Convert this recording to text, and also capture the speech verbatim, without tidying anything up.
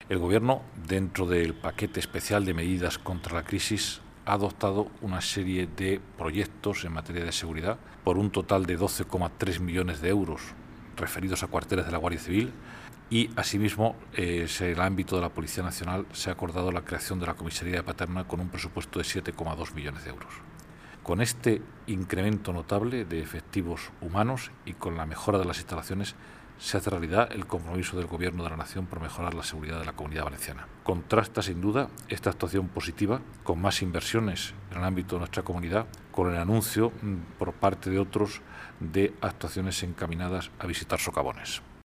El Gobierno, dentro del paquete especial de medidas contra la crisis, ha adoptado una serie de proyectos en materia de seguridad por un total de doce coma tres millones de euros referidos a cuarteles de la Guardia Civil y, asimismo, eh, en el ámbito de la Policía Nacional se ha acordado la creación de la comisaría de Paterna con un presupuesto de siete coma dos millones de euros. Con este incremento notable de efectivos humanos y con la mejora de las instalaciones, se hace realidad el compromiso del Gobierno de la Nación por mejorar la seguridad de la Comunidad Valenciana. Contrasta, sin duda, esta actuación positiva con más inversiones en el ámbito de nuestra comunidad, con el anuncio por parte de otros de actuaciones encaminadas a visitar socavones.